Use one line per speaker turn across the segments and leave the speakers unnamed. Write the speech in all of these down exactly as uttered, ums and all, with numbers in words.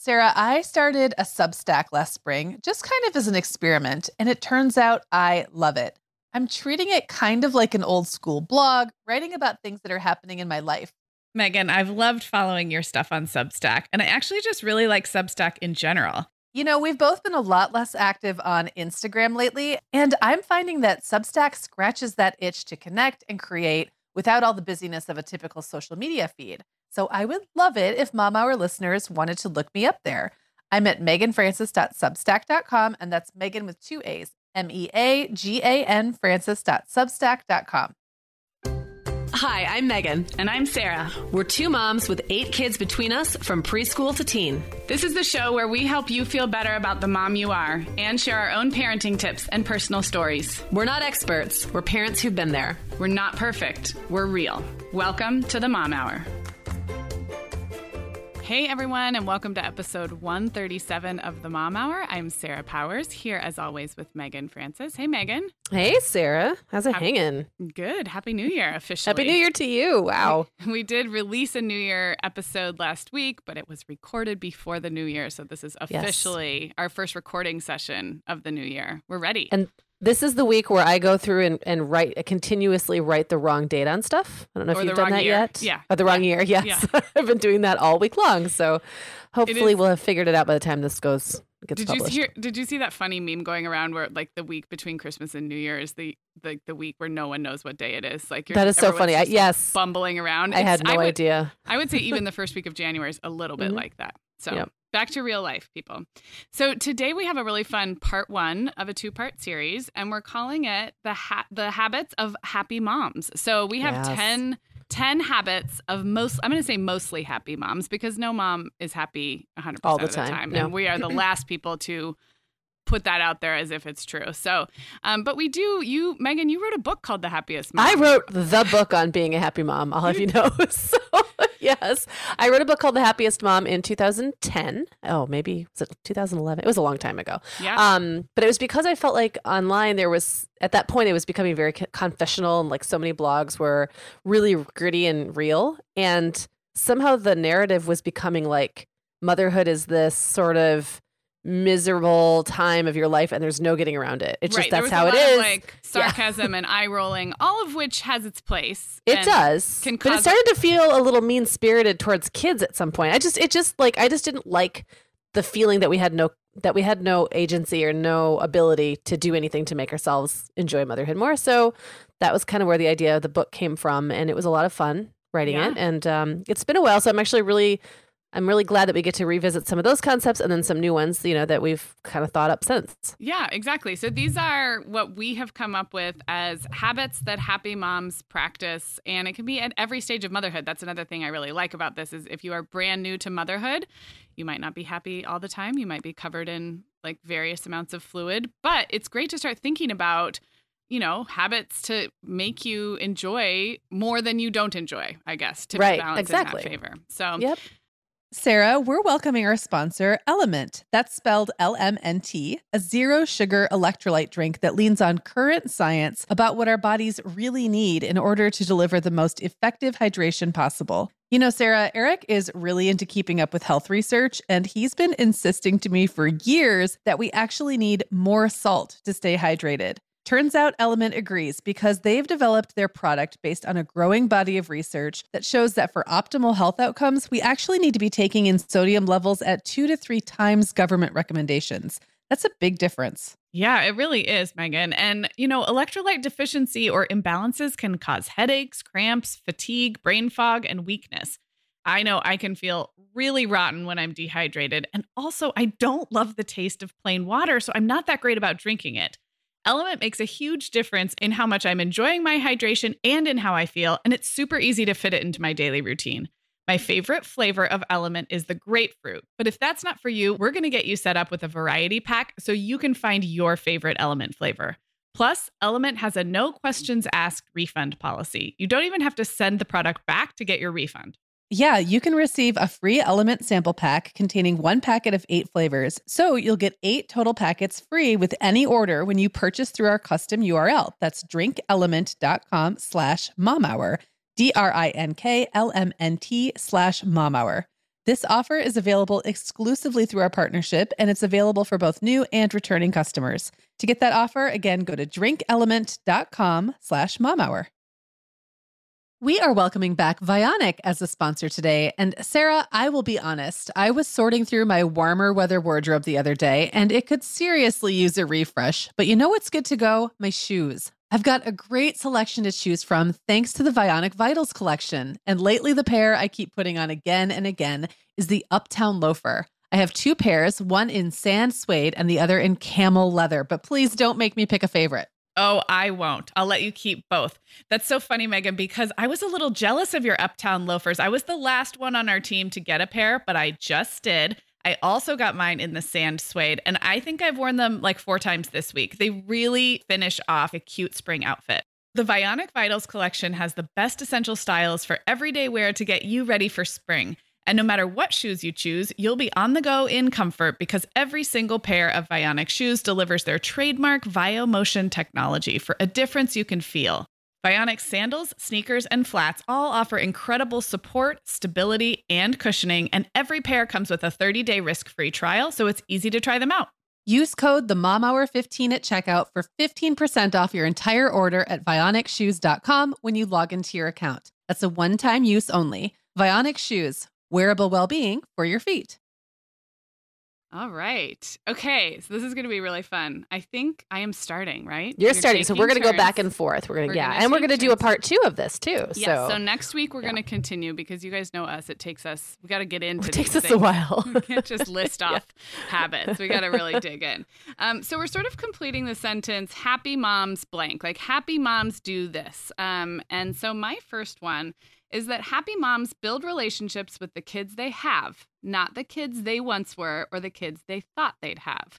Sarah, I started a Substack last spring, just kind of as an experiment, and it turns out I love it. I'm treating it kind of like an old school blog, writing about things that are happening in my life.
Megan, I've loved following your stuff on Substack, and I actually just really like Substack in general.
You know, we've both been a lot less active on Instagram lately, and I'm finding that Substack scratches that itch to connect and create without all the busyness of a typical social media feed. So I would love it if Mom Hour listeners wanted to look me up there. I'm at megan francis dot substack dot com, and that's Megan with two A's, M E A G A N francis dot substack dot com.
Hi, I'm Megan.
And I'm Sarah.
We're two moms with eight kids between us from preschool to teen.
This is the show where we help you feel better about the mom you are and share our own parenting tips and personal stories.
We're not experts. We're parents who've been there.
We're not perfect. We're real. Welcome to the Mom Hour. Hey, everyone, and welcome to episode one thirty-seven of the Mom Hour. I'm Sarah Powers, here as always with Megan Francis. Hey, Megan.
Hey, Sarah. How's it
Happy,
hanging?
Good. Happy New Year, officially.
Happy New Year to you. Wow.
We, we did release a New Year episode last week, but it was recorded before the New Year. So this is officially yes. our first recording session of the New Year. We're ready.
And this is the week where I go through and, and write continuously write the wrong date on stuff. I don't know if
or
you've done that
year.
yet.
Yeah.
Or the wrong
yeah.
year. Yes. Yeah. I've been doing that all week long. So hopefully we'll have figured it out by the time this goes gets
did
published.
You hear, did you see that funny meme going around where like the week between Christmas and New Year is the the, the week where no one knows what day it is? Like you're,
that is so funny. I, yes.
Bumbling around.
I
it's,
had no
I would,
idea.
I would say even the first week of January is a little bit mm-hmm. like that. So yep. Back to real life, people. So today we have a really fun part one of a two-part series, and we're calling it the ha- the habits of happy moms. So we have
yes.
ten, ten habits of most, I'm going to say mostly happy moms, because no mom is happy one hundred percent
all the
of the
time.
time.
No.
And we are the last people to put that out there as if it's true. So, um, but we do, you, Megan, you wrote a book called The Happiest Mom.
I wrote the book on being a happy mom. I'll have you know. So, yes, I wrote a book called The Happiest Mom in two thousand ten. Oh, maybe was it two thousand eleven? It was a long time ago.
Yeah.
Um, but it was because I felt like online there was, at that point, it was becoming very confessional, and like so many blogs were really gritty and real. And somehow the narrative was becoming like motherhood is this sort of miserable time of your life and there's no getting around it. It's
right.
just that's
there
how
was
it
a lot
is.
Of, like sarcasm yeah. and eye rolling, all of which has its place.
It does.
Can
but it
cause
started to feel a little mean spirited towards kids at some point. I just it just like I just didn't like the feeling that we had no that we had no agency or no ability to do anything to make ourselves enjoy motherhood more. So that was kind of where the idea of the book came from, and it was a lot of fun writing
yeah.
it. And um, it's been a while, so I'm actually really I'm really glad that we get to revisit some of those concepts and then some new ones, you know, that we've kind of thought up since.
Yeah, exactly. So these are what we have come up with as habits that happy moms practice. And it can be at every stage of motherhood. That's another thing I really like about this is if you are brand new to motherhood, you might not be happy all the time. You might be covered in like various amounts of fluid. But it's great to start thinking about, you know, habits to make you enjoy more than you don't enjoy, I guess, to
right,
balance
exactly.
in that favor. So
yep.
Sarah, we're welcoming our sponsor, Element. That's spelled L M N T, a zero-sugar electrolyte drink that leans on current science about what our bodies really need in order to deliver the most effective hydration possible. You know, Sarah, Eric is really into keeping up with health research, and he's been insisting to me for years that we actually need more salt to stay hydrated. Turns out Element agrees because they've developed their product based on a growing body of research that shows that for optimal health outcomes, we actually need to be taking in sodium levels at two to three times government recommendations. That's a big difference.
Yeah, it really is, Megan. And, you know, electrolyte deficiency or imbalances can cause headaches, cramps, fatigue, brain fog, and weakness. I know I can feel really rotten when I'm dehydrated. And also, I don't love the taste of plain water, so I'm not that great about drinking it. Element makes a huge difference in how much I'm enjoying my hydration and in how I feel, and it's super easy to fit it into my daily routine. My favorite flavor of Element is the grapefruit, but if that's not for you, we're going to get you set up with a variety pack so you can find your favorite Element flavor. Plus, Element has a no questions asked refund policy. You don't even have to send the product back to get your refund.
Yeah, you can receive a free Element sample pack containing one packet of eight flavors. So you'll get eight total packets free with any order when you purchase through our custom U R L. That's drinkelement.com slash momhour, D R I N K L M N T slash momhour. This offer is available exclusively through our partnership, and it's available for both new and returning customers. To get that offer, again, go to drinkelement.com slash momhour. We are welcoming back Vionic as a sponsor today. And Sarah, I will be honest, I was sorting through my warmer weather wardrobe the other day, and it could seriously use a refresh. But you know what's good to go? My shoes. I've got a great selection to choose from thanks to the Vionic Vitals collection. And lately, the pair I keep putting on again and again is the Uptown Loafer. I have two pairs, one in sand suede and the other in camel leather, but please don't make me pick a favorite.
Oh, I won't. I'll let you keep both. That's so funny, Megan, because I was a little jealous of your Uptown loafers. I was the last one on our team to get a pair, but I just did. I also got mine in the sand suede, and I think I've worn them like four times this week. They really finish off a cute spring outfit. The Vionic Vitals collection has the best essential styles for everyday wear to get you ready for spring. And no matter what shoes you choose, you'll be on the go in comfort because every single pair of Vionic shoes delivers their trademark VioMotion technology for a difference you can feel. Vionic sandals, sneakers, and flats all offer incredible support, stability, and cushioning, and every pair comes with a thirty-day risk-free trial, so it's easy to try them out.
Use code the mom hour fifteen at checkout for fifteen percent off your entire order at vionic shoes dot com when you log into your account. That's a one-time use only. Vionic Shoes, wearable well-being for your feet.
All right. Okay. So this is going to be really fun. I think I am starting, right?
You're, You're starting. So we're going to go back and forth. We're going to, yeah. Gonna and we're going to do a part two of this too.
Yeah.
So,
so next week we're yeah. going to continue because you guys know us. It takes us, we got to get into
It takes
these
us
things.
a while.
We can't just list off
yeah.
habits. We got to really dig in. Um, so we're sort of completing the sentence, happy moms blank, like happy moms do this. Um, and so my first one is that happy moms build relationships with the kids they have, not the kids they once were or the kids they thought they'd have.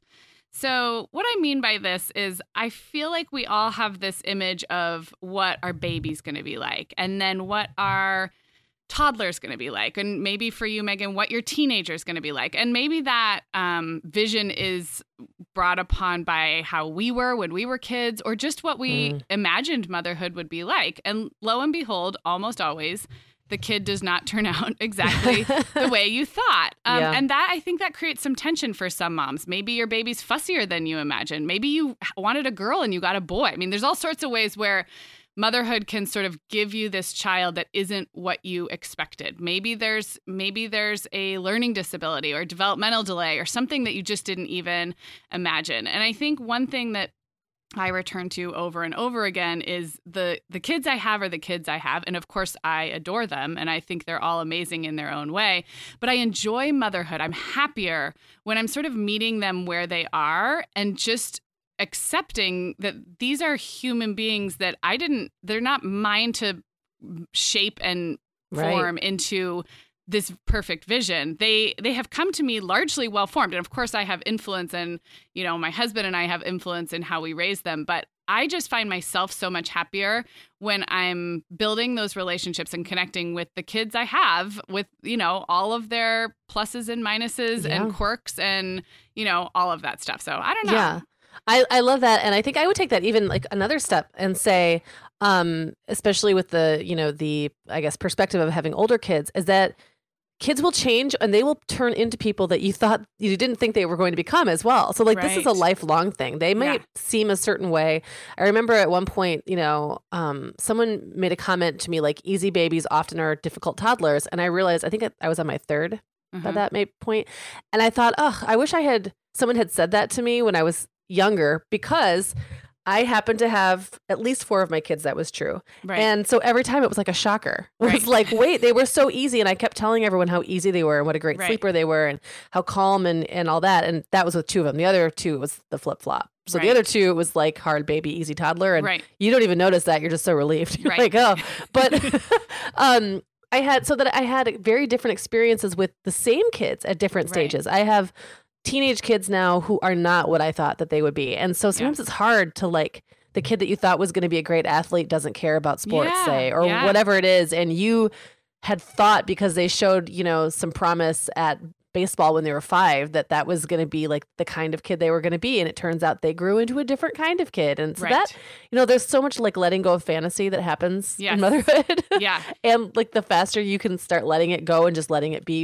So what I mean by this is I feel like we all have this image of what our baby's going to be like, and then what our toddler's going to be like, and maybe for you, Megan, what your teenager's going to be like. And maybe that um, vision is brought upon by how we were when we were kids, or just what we mm. imagined motherhood would be like. And lo and behold, almost always, the kid does not turn out exactly the way you thought. Um, yeah. And that, I think that creates some tension for some moms. Maybe your baby's fussier than you imagined. Maybe you wanted a girl and you got a boy. I mean, there's all sorts of ways where motherhood can sort of give you this child that isn't what you expected. Maybe there's maybe there's a learning disability or developmental delay or something that you just didn't even imagine. And I think one thing that I return to over and over again is the the kids I have are the kids I have. And of course, I adore them and I think they're all amazing in their own way. But I enjoy motherhood. I'm happier when I'm sort of meeting them where they are and just accepting that these are human beings that I didn't, they're not mine to shape and form right. into this perfect vision. They they have come to me largely well formed. And of course I have influence, and you know, my husband and I have influence in how we raise them. But I just find myself so much happier when I'm building those relationships and connecting with the kids I have, with, you know, all of their pluses and minuses yeah. and quirks and, you know, all of that stuff. So I don't know.
Yeah. I, I love that. And I think I would take that even like another step and say, um, especially with the, you know, the, I guess, perspective of having older kids, is that kids will change and they will turn into people that you thought you didn't think they were going to become as well. So like, right. this is a lifelong thing. They might yeah. seem a certain way. I remember at one point, you know, um, someone made a comment to me like, easy babies often are difficult toddlers. And I realized, I think I was on my third mm-hmm. by that may point. And I thought, oh, I wish I had, someone had said that to me when I was younger, because I happened to have at least four of my kids that was true. Right. And so every time it was like a shocker. It right. was like, wait, they were so easy. And I kept telling everyone how easy they were and what a great right. sleeper they were and how calm and, and all that. And that was with two of them. The other two was the flip flop. So right. the other two was like hard baby, easy toddler. And right. you don't even notice that. You're just so relieved. You're right. like, oh, but um, I had, so that I had very different experiences with the same kids at different right. stages. I have teenage kids now who are not what I thought that they would be. And so sometimes yeah. it's hard to like the kid that you thought was going to be a great athlete doesn't care about sports, yeah, say, or yeah. whatever it is. And you had thought because they showed, you know, some promise at baseball when they were five, that that was going to be like the kind of kid they were going to be. And it turns out they grew into a different kind of kid. And so right. that, you know, there's so much like letting go of fantasy that happens yes. in motherhood.
Yeah.
And like the faster you can start letting it go and just letting it be what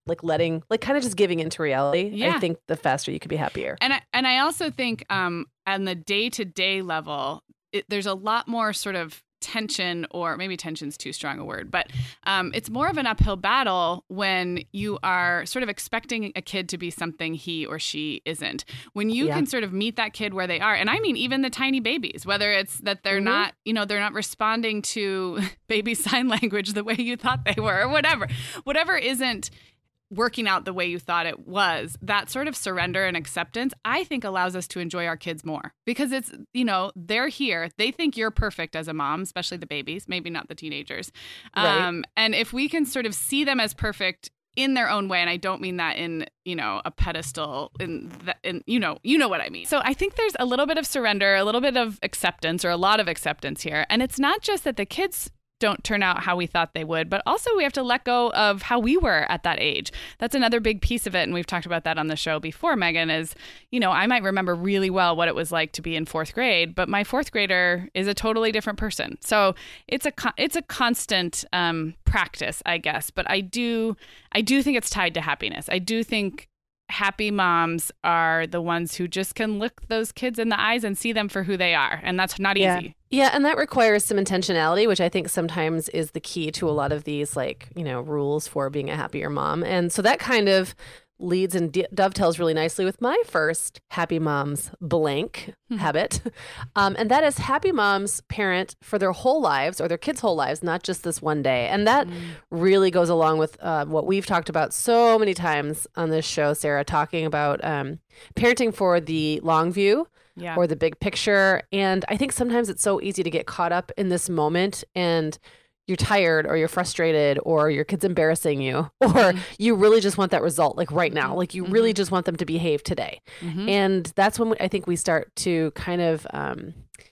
like letting, like kind of just giving into reality,
Yeah.
I think the faster you can be happier.
And I, and I also think um, on the day-to-day level, it, there's a lot more sort of tension, or maybe tension's too strong a word, but um, it's more of an uphill battle when you are sort of expecting a kid to be something he or she isn't. When you
Yeah.
can sort of meet that kid where they are, and I mean even the tiny babies, whether it's that they're
Mhm.
not, you know, they're not responding to baby sign language the way you thought they were, or whatever, whatever isn't working out the way you thought it was, that sort of surrender and acceptance, I think allows us to enjoy our kids more, because it's, you know, they're here. They think you're perfect as a mom, especially the babies, maybe not the teenagers.
Right.
Um, and if we can sort of see them as perfect in their own way, and I don't mean that in, you know, a pedestal, in, the, in you know, you know what I mean. So I think there's a little bit of surrender, a little bit of acceptance, or a lot of acceptance here. And it's not just that the kids don't turn out how we thought they would, but also we have to let go of how we were at that age. That's another big piece of it. And we've talked about that on the show before, Megan, is, you know, I might remember really well what it was like to be in fourth grade, but my fourth grader is a totally different person. So it's a, con- it's a constant um, practice, I guess. But I do, I do think it's tied to happiness. I do think happy moms are the ones who just can look those kids in the eyes and see them for who they are. And that's not
Yeah.
easy.
Yeah, and that requires some intentionality, which I think sometimes is the key to a lot of these, like, you know, rules for being a happier mom. And so that kind of leads and d- dovetails really nicely with my first happy moms blank habit. Um, and that is happy moms parent for their whole lives, or their kids' whole lives, not just this one day. And that
Mm.
really goes along with uh, what we've talked about so many times on this show, Sarah, talking about um, parenting for the long view.
Yeah.
Or the big picture. And I think sometimes it's so easy to get caught up in this moment, and you're tired, or you're frustrated, or your kid's embarrassing you, or
Mm-hmm.
you really just want that result like right now. Like you really just want them to behave today.
Mhm.
And that's when I think we start to kind of um,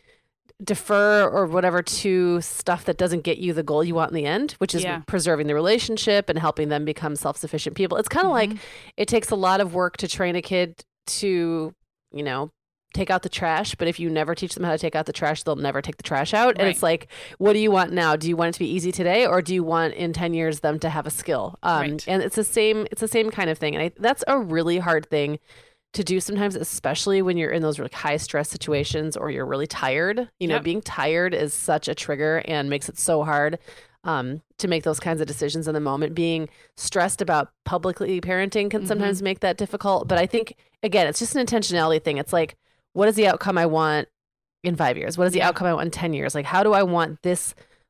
defer or whatever to stuff that doesn't get you the goal you want in the end, which is
Yeah.
preserving the relationship and helping them become self-sufficient people. It's kind of
Mm-hmm.
like it takes a lot of work to train a kid to, you know, take out the trash, but if you never teach them how to take out the trash, they'll never take the trash out. And
Right.
it's like, what do you want now? Do you want it to be easy today, or do you want in ten years them to have a skill? Um,
Right.
And it's the same, it's the same kind of thing. And I, that's a really hard thing to do sometimes, especially when you're in those really high stress situations, or you're really tired. You know,
Yep.
being tired is such a trigger and makes it so hard um, to make those kinds of decisions in the moment. Being stressed about publicly parenting can
Mhm.
sometimes make that difficult. But I think, again, it's just an intentionality thing. It's like, what is the outcome I want in five years? What is the
Yeah.
outcome I want in ten years? Like, how do I want this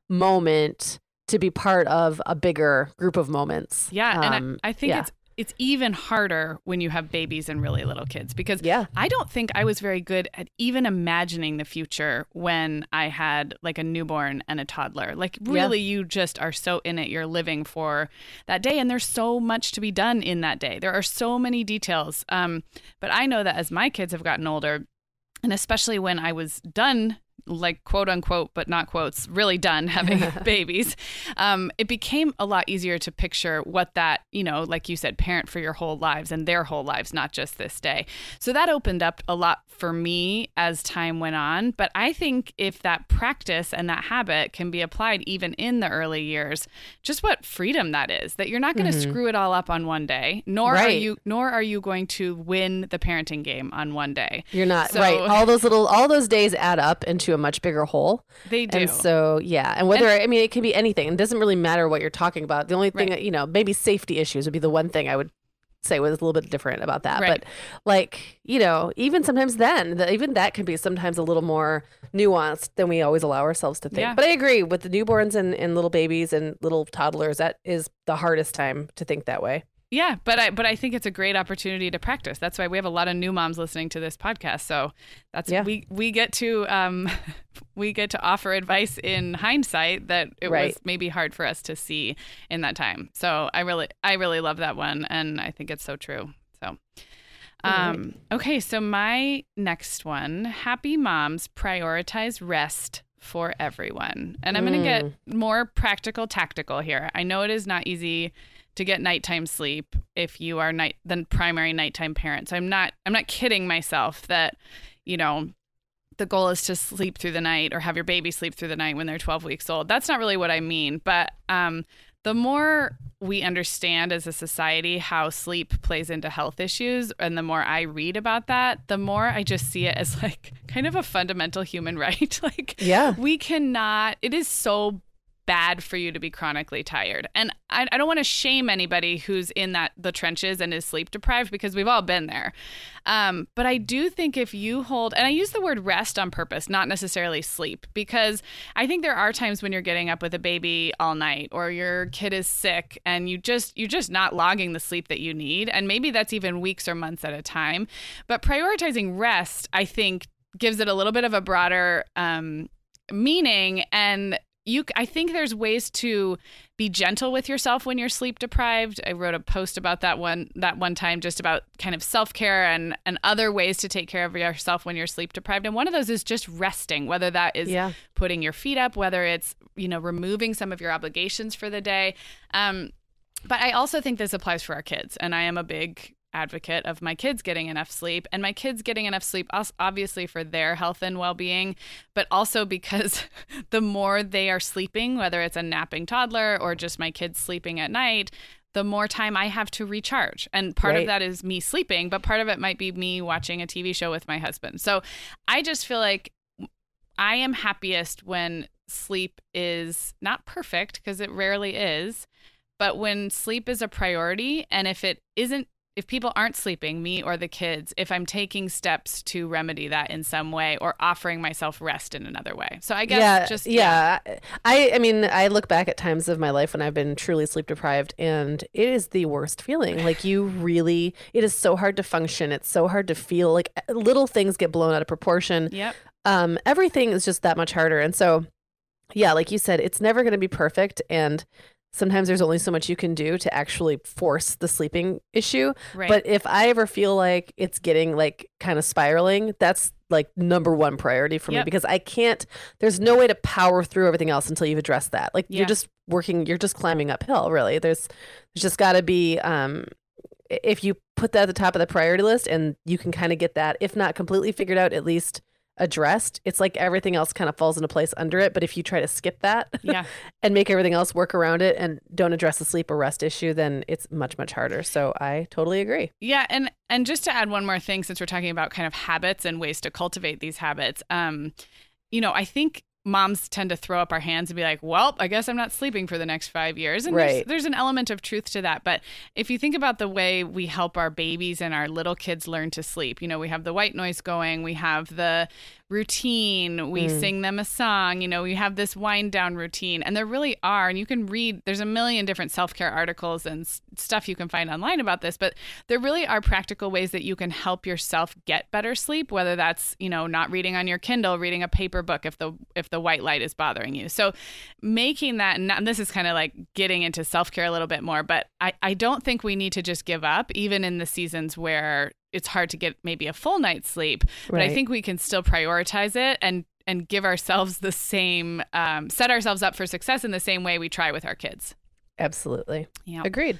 moment to be part of a bigger group of moments?
Yeah,
Um,
and I, I think
yeah.
it's it's even harder when you have babies and really little kids, because
Yeah.
I don't think I was very good at even imagining the future when I had like a newborn and a toddler. Like really, you just are so in it. You're living for that day, and there's so much to be done in that day. There are so many details. Um, but I know that as my kids have gotten older, and especially when I was done, like quote unquote, but not quotes, really done having babies, um, it became a lot easier to picture what that, you know, like you said, parent for your whole lives and their whole lives, not just this day. So that opened up a lot for me as time went on. But I think if that practice and that habit can be applied even in the early years, just what freedom that is, that you're not going to
Mhm.
screw it all up on one day, nor are
Right.
you, nor are you going to win the parenting game on one day.
You're not
So-
right. All those little, all those days add up into a much bigger whole.
They do.
And so, yeah. And whether, I mean, it can be anything. It doesn't really matter what you're talking about. The only thing,
Right.
that, you know, maybe safety issues would be the one thing I would say was a little bit different about that.
Right.
But like, you know, even sometimes then, the, even that can be sometimes a little more nuanced than we always allow ourselves to think.
Yeah.
But I agree with the newborns and, and little babies and little toddlers, that is the hardest time to think that way.
Yeah, but I but I think it's a great opportunity to practice. That's why we have a lot of new moms listening to this podcast. So that's
Yeah.
we we get to um we get to offer advice in hindsight that it
Right.
was maybe hard for us to see in that time. So I really I really love that one, and I think it's so true. So um okay, so my next one, happy moms prioritize rest for everyone. And I'm going to get more practical tactical here. I know it is not easy to get nighttime sleep if you are night the primary nighttime parent. So I'm not I'm not kidding myself that, you know, the goal is to sleep through the night or have your baby sleep through the night when they're twelve weeks old. That's not really what I mean. But um, the more we understand as a society how sleep plays into health issues, and the more I read about that, the more I just see it as like kind of a fundamental human right. Like,
yeah,
we cannot, it is so bad for you to be chronically tired. And I, I don't want to shame anybody who's in that the trenches and is sleep deprived, because we've all been there. Um, but I do think if you hold, and I use the word rest on purpose, not necessarily sleep, because I think there are times when you're getting up with a baby all night, or your kid is sick and you just, you're just not logging the sleep that you need. And maybe that's even weeks or months at a time. But prioritizing rest, I think, gives it a little bit of a broader um, meaning. And You, I think there's ways to be gentle with yourself when you're sleep deprived. I wrote a post about that one that one time, just about kind of self-care and, and other ways to take care of yourself when you're sleep deprived. And one of those is just resting, whether that is
yeah.
putting your feet up, whether it's, you know, removing some of your obligations for the day. Um, but I also think this applies for our kids. And I am a big advocate of my kids getting enough sleep, and my kids getting enough sleep obviously for their health and well-being, but also because the more they are sleeping, whether it's a napping toddler or just my kids sleeping at night, the more time I have to recharge. And part
right.
of that is me sleeping, but part of it might be me watching a T V show with my husband. So I just feel like I am happiest when sleep is not perfect, because it rarely is, but when sleep is a priority. And if it isn't, if people aren't sleeping, me or the kids, if I'm taking steps to remedy that in some way, or offering myself rest in another way. So I guess
yeah,
just,
yeah. yeah. I, I mean, I look back at times of my life when I've been truly sleep deprived, and it is the worst feeling. Like, you really, it is so hard to function. It's so hard to feel. Like, little things get blown out of proportion.
Yep.
Um, everything is just that much harder. And so, yeah, like you said, it's never going to be perfect. And sometimes there's only so much you can do to actually force the sleeping issue.
Right.
But if I ever feel like it's getting like kind of spiraling, that's like number one priority for
Yep.
me, because I can't, there's no way to power through everything else until you've addressed that. Like
Yeah.
you're just working, you're just climbing uphill, really. There's, there's just got to be, um, if you put that at the top of the priority list and you can kind of get that, if not completely figured out, at least addressed, it's like everything else kind of falls into place under it. But if you try to skip that
Yeah.
and make everything else work around it and don't address the sleep or rest issue, then it's much, much harder. So I totally agree.
Yeah. And, and just to add one more thing, since we're talking about kind of habits and ways to cultivate these habits, um, you know, I think moms tend to throw up our hands and be like, well, I guess I'm not sleeping for the next five years. And
Right.
there's, there's an element of truth to that. But if you think about the way we help our babies and our little kids learn to sleep, you know, we have the white noise going, we have the routine, we
Mm.
sing them a song, you know, we have this wind down routine. And there really are, and you can read, there's a million different self-care articles and s- stuff you can find online about this, but there really are practical ways that you can help yourself get better sleep, whether that's, you know, not reading on your Kindle, reading a paper book if the if the white light is bothering you. So making that, and this is kind of like getting into self-care a little bit more, but I, I don't think we need to just give up, even in the seasons where it's hard to get maybe a full night's sleep. But
Right.
I think we can still prioritize it and and give ourselves the same, um, set ourselves up for success in the same way we try with our kids.
Absolutely.
Yeah.
Agreed.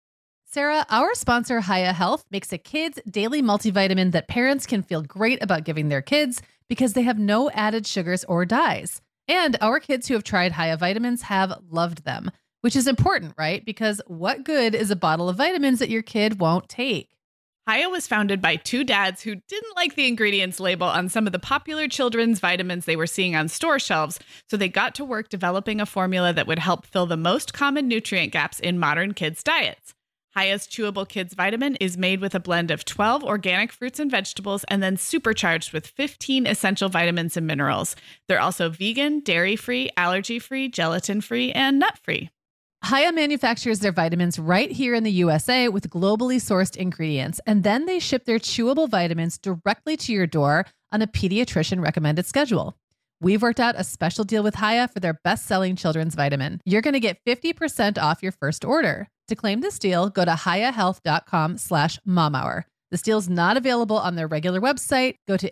Sarah, our sponsor, Hiya Health, makes a kids' daily multivitamin that parents can feel great about giving their kids because they have no added sugars or dyes. And our kids who have tried Hiya vitamins have loved them, which is important, right? Because what good is a bottle of vitamins that your kid won't take?
Hiya was founded by two dads who didn't like the ingredients label on some of the popular children's vitamins they were seeing on store shelves, so they got to work developing a formula that would help fill the most common nutrient gaps in modern kids' diets. Hiya's Chewable Kids Vitamin is made with a blend of twelve organic fruits and vegetables and then supercharged with fifteen essential vitamins and minerals. They're also vegan, dairy-free, allergy-free, gelatin-free, and nut-free.
Hiya manufactures their vitamins right here in the U S A with globally sourced ingredients, and then they ship their chewable vitamins directly to your door on a pediatrician recommended schedule. We've worked out a special deal with Hiya for their best-selling children's vitamin. You're going to get fifty percent off your first order. To claim this deal, go to hiyahealth.com slash momhour. This deal's not available on their regular website. Go to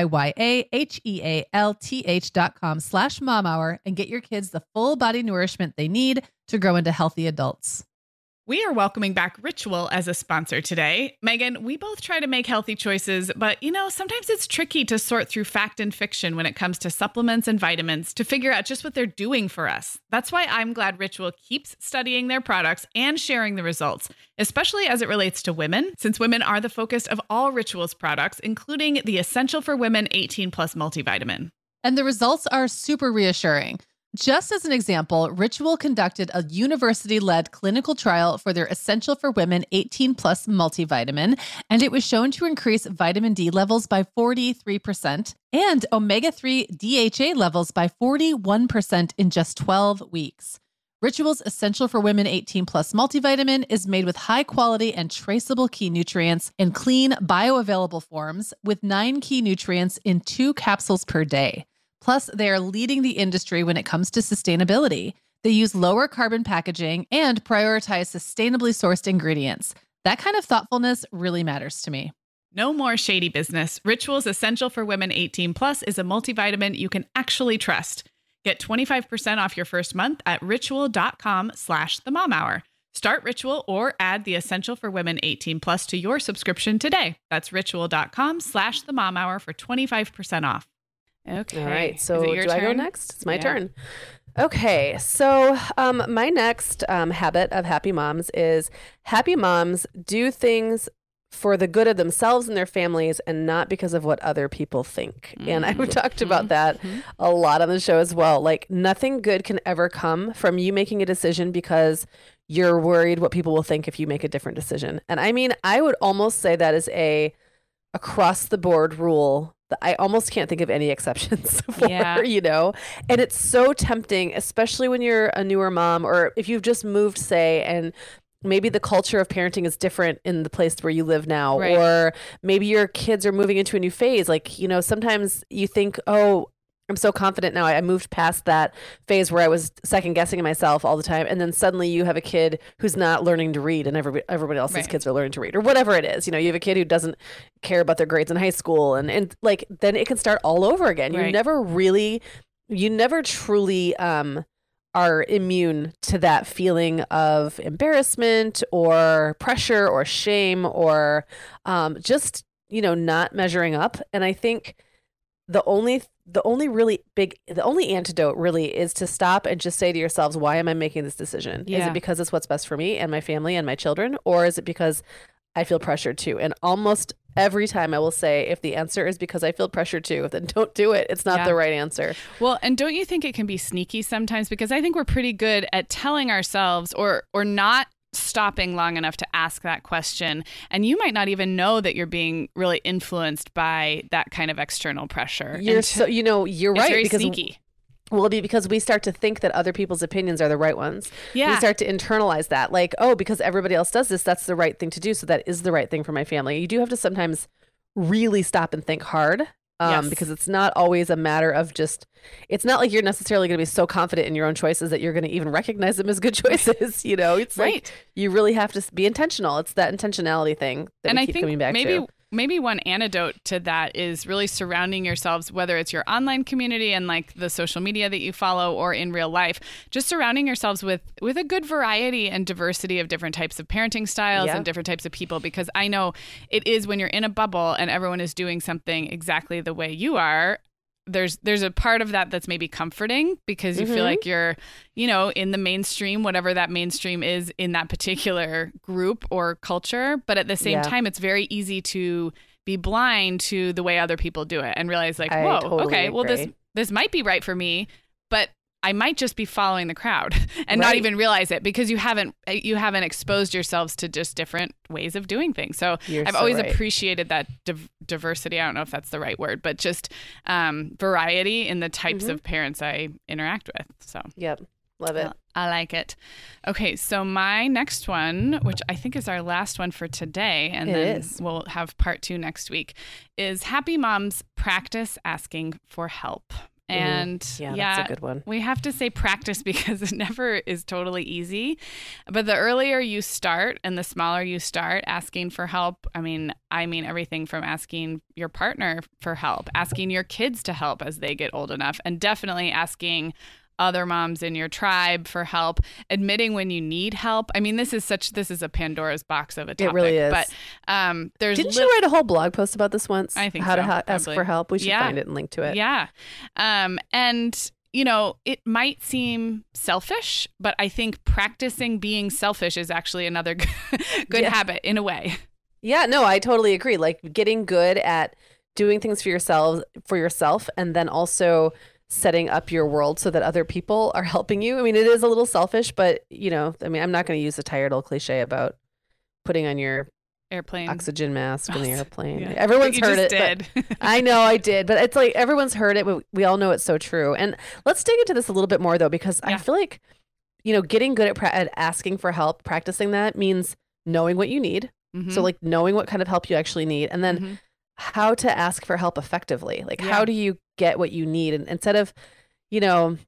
H-I-Y-A-H-E-A-L-T-H dot com slash momhour and get your kids the full body nourishment they need to grow into healthy adults.
We are welcoming back Ritual as a sponsor today. Megan, we both try to make healthy choices, but you know, sometimes it's tricky to sort through fact and fiction when it comes to supplements and vitamins to figure out just what they're doing for us. That's why I'm glad Ritual keeps studying their products and sharing the results, especially as it relates to women, since women are the focus of all Ritual's products, including the Essential for Women eighteen plus multivitamin.
And the results are super reassuring. Just as an example, Ritual conducted a university-led clinical trial for their Essential for Women eighteen plus multivitamin, and it was shown to increase vitamin D levels by forty-three percent and omega three D H A levels by forty-one percent in just twelve weeks. Ritual's Essential for Women eighteen plus multivitamin is made with high quality and traceable key nutrients in clean, bioavailable forms with nine key nutrients in two capsules per day. Plus, they are leading the industry when it comes to sustainability. They use lower carbon packaging and prioritize sustainably sourced ingredients. That kind of thoughtfulness really matters to me.
No more shady business. Ritual's Essential for Women eighteen plus is a multivitamin you can actually trust. Get twenty-five percent off your first month at ritual.com slash the mom hour. Start Ritual or add the Essential for Women eighteen plus to your subscription today. That's ritual.com slash the mom hour for twenty-five percent off.
Okay. All right. So do
turn?
I go next? It's my
yeah.
turn. Okay. So um, my next um, habit of happy moms is happy moms do things for the good of themselves and their families and not because of what other people think. Mm-hmm. And I've talked about that mm-hmm. a lot on the show as well. Like nothing good can ever come from you making a decision because you're worried what people will think if you make a different decision. And I mean, I would almost say that is a across the board rule that I almost can't think of any exceptions for,
yeah.
you know, and it's so tempting, especially when you're a newer mom or if you've just moved, say, and maybe the culture of parenting is different in the place where you live now,
right.
or maybe your kids are moving into a new phase. Like, you know, sometimes you think, oh, I'm so confident now. I moved past that phase where I was second guessing myself all the time. And then suddenly you have a kid who's not learning to read and everybody, everybody else's
right.
kids are learning to read or whatever it is. You know, you have a kid who doesn't care about their grades in high school and, and like, then it can start all over again. You
right.
never really, you never truly um, are immune to that feeling of embarrassment or pressure or shame or um, just, you know, not measuring up. And I think the only The only really big, the only antidote really is to stop and just say to yourselves, why am I making this decision?
Yeah.
Is it because it's what's best for me and my family and my children? Or is it because I feel pressured to? And almost every time I will say, if the answer is because I feel pressured to, then don't do it. It's not
yeah.
the right answer.
Well, and don't you think it can be sneaky sometimes? Because I think we're pretty good at telling ourselves or or not stopping long enough to ask that question. And you might not even know that you're being really influenced by that kind of external pressure.
You're
And
so, you know, you're
it's
right.
very
because
sneaky.
Well, it'll be because we start to think that other people's opinions are the right ones.
Yeah.
We start to internalize that. Like, oh, because everybody else does this, that's the right thing to do. So that is the right thing for my family. You do have to sometimes really stop and think hard. Um,
Yes.
Because it's not always a matter of just, it's not like you're necessarily going to be so confident in your own choices that you're going to even recognize them as good choices. You know, it's
Right.
like you really have to be intentional. It's that intentionality thing that
and
we
I
keep
think
coming back
maybe
to.
maybe one antidote to that is really surrounding yourselves, whether it's your online community and like the social media that you follow or in real life, just surrounding yourselves with with a good variety and diversity of different types of parenting styles
Yeah.
and different types of people. Because I know it is when you're in a bubble and everyone is doing something exactly the way you are, there's there's a part of that that's maybe comforting because you
Mm-hmm.
feel like you're, you know, in the mainstream, whatever that mainstream is in that particular group or culture. But at the same
Yeah.
time, it's very easy to be blind to the way other people do it and realize like,
I
whoa,
totally
okay, well, this
agree.
this might be right for me, but I might just be following the crowd and not
Right.
even realize it because you haven't you haven't exposed yourselves to just different ways of doing things. So
You're
I've
so
always
right.
appreciated that div- diversity. I don't know if that's the right word, but just um, variety in the types
Mhm.
of parents I interact with. So
Yep. Love it.
I like it. Okay, so my next one, which I think is our last one for today, and
It
then
is.
we'll have part two next week, is happy moms practice asking for help. And
Yeah,
yeah,
that's a good one.
we have to say practice because it never is totally easy. But the earlier you start and the smaller you start asking for help, I mean, I mean everything from asking your partner for help, asking your kids to help as they get old enough, and definitely asking other moms in your tribe for help, admitting when you need help. I mean, this is such, this is a Pandora's box of a topic.
It really is.
But um, there's.
Didn't
li-
you write a whole blog post about this once?
I think
How
so,
to ha- ask
probably.
for help. We should
Yeah.
find it and link to it.
Yeah. Um, and, you know, it might seem selfish, but I think practicing being selfish is actually another good
Yeah.
habit in a way.
Yeah, no, I totally agree. Like getting good at doing things for yourself, for yourself, and then also setting up your world so that other people are helping you. I mean, it is a little selfish, but you know, I mean, I'm not going to use the tired old cliche about putting on your
Airplane.
oxygen mask in the airplane.
Yeah.
Everyone's
But you
heard
just
it.
did.
But I know I did, but it's like everyone's heard it, but we all know it's so true. And let's dig into this a little bit more though, because
Yeah.
I feel like, you know, getting good at, pra- at asking for help, practicing that means knowing what you need.
Mhm.
So like knowing what kind of help you actually need, and then
Mhm.
how to ask for help effectively. Like
Yeah.
how do you get what you need? And instead of, you know,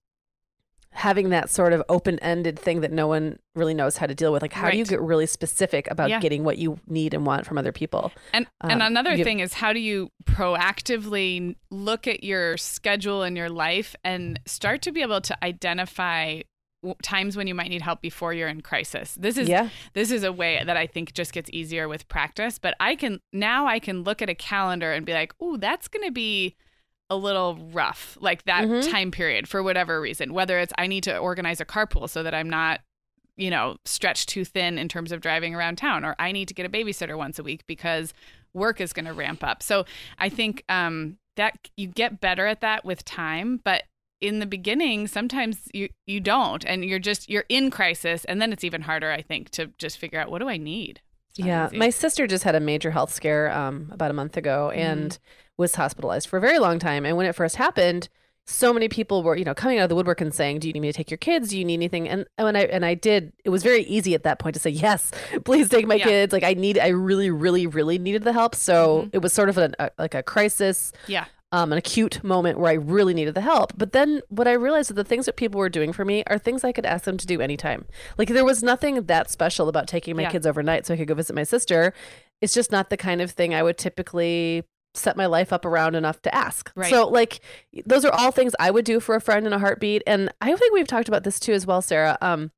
having that sort of open-ended thing that no one really knows how to deal with, like how do you
Right.
get really specific about
Yeah.
getting what you need and want from other people?
And
Um,
and another
you-
thing is, how do you proactively look at your schedule and your life and start to be able to identify w- times when you might need help before you're in crisis. This is
Yeah.
this is a way that I think just gets easier with practice, but I can now I can look at a calendar and be like, "Ooh, that's going to be a little rough, like that
Mhm.
time period for whatever reason, whether it's I need to organize a carpool so that I'm not, you know, stretched too thin in terms of driving around town, or I need to get a babysitter once a week because work is going to ramp up." So I think um, that you get better at that with time, but in the beginning, sometimes you, you don't, and you're just, you're in crisis. And then it's even harder, I think, to just figure out, what do I need? It's not
Yeah.
easy.
My sister just had a major health scare um, about a month ago and was hospitalized for a very long time. And when it first happened, so many people were, you know, coming out of the woodwork and saying, "Do you need me to take your kids? Do you need anything?" And and when I and I did, it was very easy at that point to say, "Yes, please take my
Yeah.
kids." Like I need, I really, really, really needed the help. So
Mhm.
it was sort of a, a like a crisis,
Yeah.
um, an acute moment where I really needed the help. But then what I realized is the things that people were doing for me are things I could ask them to do anytime. Like there was nothing that special about taking my
Yeah.
kids overnight so I could go visit my sister. It's just not the kind of thing I would typically set my life up around enough to ask.
Right.
So like those are all things I would do for a friend in a heartbeat. And I think we've talked about this too as well, Sarah. Um,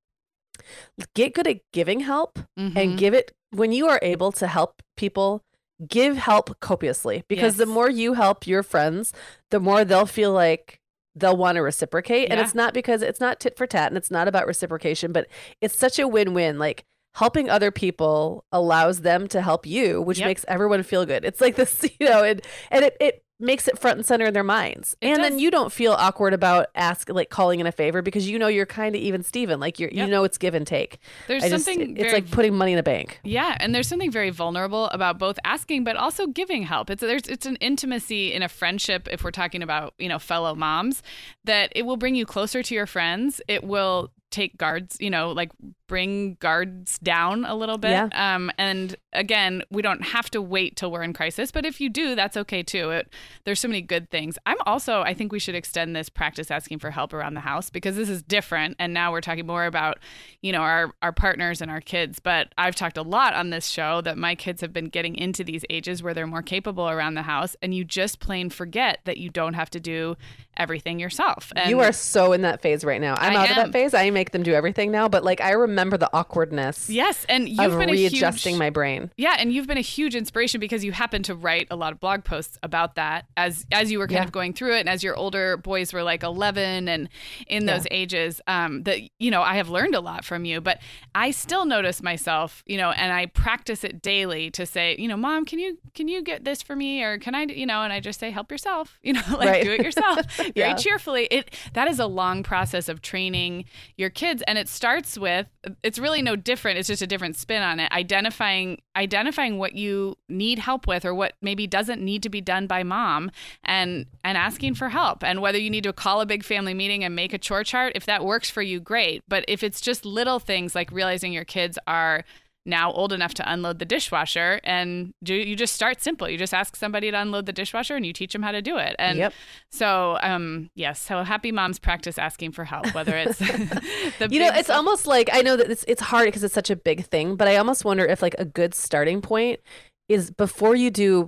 get good at giving help and
Mhm.
give it when you are able to help people. Give help copiously, because the
Yes.
more you help your friends, the more they'll feel like they'll want to reciprocate. And
Yeah.
it's not because it's not tit for tat and it's not about reciprocation, but it's such a win-win. Like helping other people allows them to help you, which
Yep.
makes everyone feel good. It's like this, you know, and, and it, it makes it front and center in their minds.
It
and then
does.
you don't feel awkward about ask like calling in a favor because you know you're kind of even Steven. Like you're, you
Yep.
know, it's give and take.
There's
I just,
something
it's
very
like putting money in a bank.
Yeah, and there's something very vulnerable about both asking but also giving help. It's there's it's an intimacy in a friendship, if we're talking about, you know, fellow moms, that it will bring you closer to your friends. It will take guards, you know, like bring guards down a little bit.
Yeah.
Um, and again, we don't have to wait till we're in crisis, but if you do, that's okay too. It, there's so many good things. I'm also, I think we should extend this practice asking for help around the house, because this is different. And now we're talking more about, you know, our, our partners and our kids. But I've talked a lot on this show that my kids have been getting into these ages where they're more capable around the house, and you just plain forget that you don't have to do everything yourself. And
You are so in that phase right now. I'm
I
out of
am.
that phase. I make them do everything now, but like I remember the awkwardness
yes, and you've
of
been a
readjusting
huge,
my brain.
Yeah, and you've been a huge inspiration because you happen to write a lot of blog posts about that as as you were kind
Yeah.
of going through it, and as your older boys were like eleven and in those ages. Um, that you know, I have learned a lot from you, but I still notice myself, you know, and I practice it daily to say, you know, Mom, can you can you get this for me, or can I, you know, and I just say, help yourself, you know, like
Right.
do it yourself, very
Yeah.
cheerfully. It that is a long process of training your kids, and it starts with it's really no different. It's just a different spin on it. Identifying identifying what you need help with, or what maybe doesn't need to be done by mom, and and asking for help. And whether you need to call a big family meeting and make a chore chart, if that works for you, great. But if it's just little things like realizing your kids are now old enough to unload the dishwasher, and do, you just start simple. You just ask somebody to unload the dishwasher and you teach them how to do it. And
Yep.
so, um, yes, so happy moms practice asking for help, whether it's the
You know,
big
it's
stuff-
almost like I know that it's it's hard because it's such a big thing, but I almost wonder if like a good starting point is before you do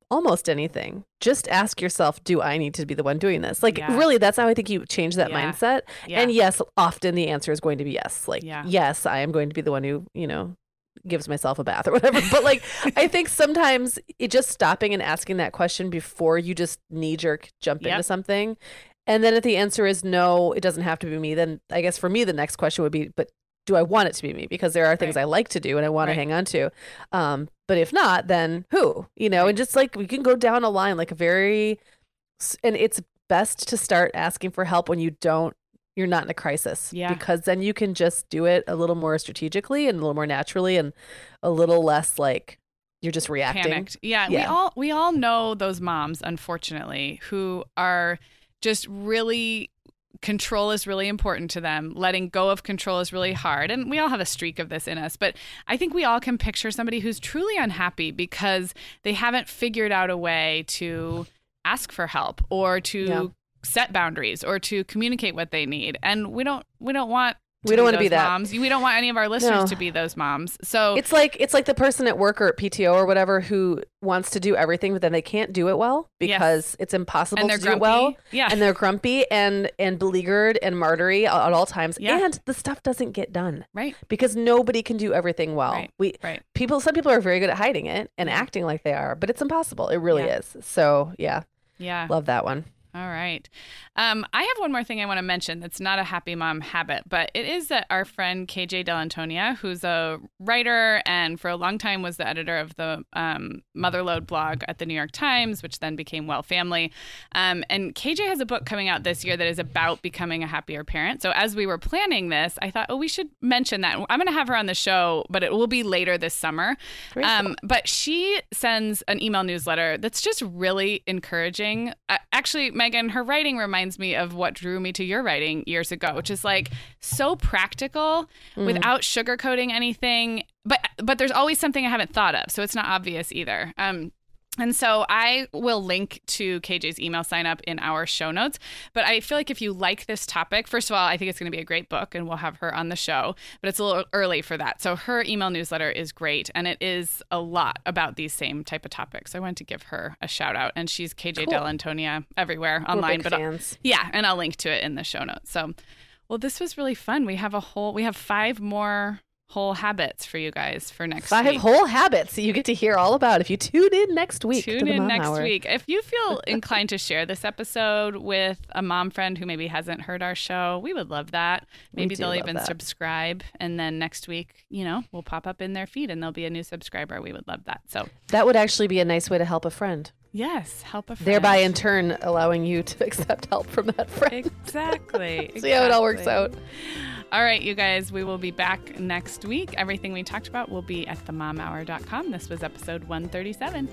almost anything, just ask yourself, do I need to be the one doing this? Like,
Yeah.
really, that's how I think you change that
Yeah.
mindset.
Yeah.
And yes, often the answer is going to be yes. Like,
Yeah.
yes, I am going to be the one who, you know, gives myself a bath or whatever. But like, I think sometimes it just stopping and asking that question before you just knee jerk jump
Yep.
into something. And then if the answer is no, it doesn't have to be me, then I guess for me, the next question would be, but do I want it to be me? Because there are things
Right.
I like to do and I want
Right.
to hang on to. Um, but if not, then who? You know,
Right.
and just like we can go down a line, like a very, and it's best to start asking for help when you don't, you're not in a crisis.
Yeah.
Because then you can just do it a little more strategically and a little more naturally and a little less like you're just reacting.
Panicked. Yeah, we
Yeah.
all we all know those moms, unfortunately, who are just really control is really important to them. Letting go of control is really hard. And we all have a streak of this in us. But I think we all can picture somebody who's truly unhappy because they haven't figured out a way to ask for help or to
Yeah.
set boundaries or to communicate what they need. And we don't we don't want to
We don't wanna
those
be that.
moms. We don't want any of our listeners
No.
to be those moms. So
It's like it's like the person at work or at P T O or whatever who wants to do everything, but then they can't do it well
Yes.
because it's impossible
and they're
to do it
grumpy.
well.
Yeah.
And they're grumpy and and beleaguered and martyry at, at all times.
Yeah.
And the stuff doesn't get done
right.
because nobody can do everything well.
Right.
We
Right.
people some people are very good at hiding it and
Yeah.
acting like they are, but it's impossible. It really
Yeah.
is. So yeah,
Yeah.
love that one.
All right. Um, I have one more thing I want to mention that's not a happy mom habit, but it is that our friend K J Dell'Antonia, who's a writer and for a long time was the editor of the um, Motherload blog at the New York Times, which then became Well Family. Um, and K J has a book coming out this year that is about becoming a happier parent. So as we were planning this, I thought, oh, we should mention that. I'm going to have her on the show, but it will be later this summer.
Very
Um,
cool.
but she sends an email newsletter that's just really encouraging. Uh, actually, Megan, her writing reminds me of what drew me to your writing years ago, which is like so practical without sugarcoating anything. But but there's always something I haven't thought of, so it's not obvious either. Um, and so I will link to K J's email sign up in our show notes. But I feel like if you like this topic, first of all, I think it's going to be a great book and we'll have her on the show, but it's a little early for that. So her email newsletter is great and it is a lot about these same type of topics. So I wanted to give her a shout out and she's K J
Cool.
Dell'Antonia everywhere
We're
online.
big
but I'll-
fans.
yeah, and I'll link to it in the show notes. So, well, this was really fun. We have a whole, we have five more whole habits for you guys for next
Five
week.
whole habits that you get to hear all about if you tune in next week. to
Tune
the
in
Mom
next
Hour.
week. If you feel inclined to share this episode with a mom friend who maybe hasn't heard our show, we would love that.
We
Maybe
do
they'll
love
even
that.
subscribe. And then next week, you know, we'll pop up in their feed and there'll be a new subscriber. We would love that. So,
That would actually be a nice way to help a friend.
yes, help a friend.
Thereby, in turn, allowing you to accept help from that friend.
Exactly.
See how it all works out.
exactly. All right, you guys, we will be back next week. Everything we talked about will be at the mom hour dot com. This was episode one thirty-seven.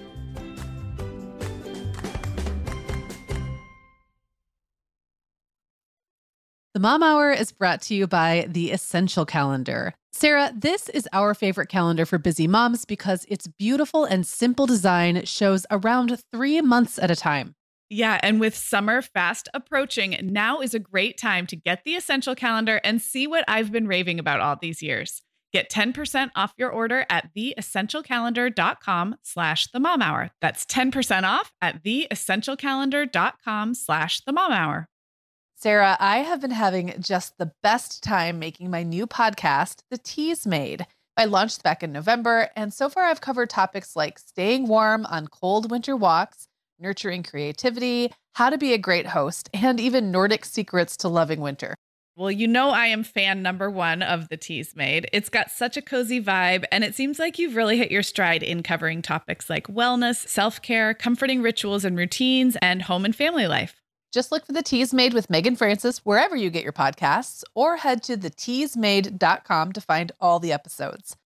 The Mom Hour is brought to you by The Essential Calendar. Sarah, this is our favorite calendar for busy moms because its beautiful and simple design shows around three months at a time.
Yeah, and with summer fast approaching, now is a great time to get the Essential Calendar and see what I've been raving about all these years. Get ten percent off your order at theessentialcalendar.com slash the mom hour. That's ten percent off at theessentialcalendar.com slash the mom hour.
Sarah, I have been having just the best time making my new podcast, The Teas Made. I launched back in November, and so far I've covered topics like staying warm on cold winter walks, nurturing creativity, how to be a great host, and even Nordic secrets to loving winter.
Well, you know I am fan number one of The Teas Made. It's got such a cozy vibe, and it seems like you've really hit your stride in covering topics like wellness, self-care, comforting rituals and routines, and home and family life.
Just look for The Teas Made with Megan Francis wherever you get your podcasts, or head to the teas made dot com to find all the episodes.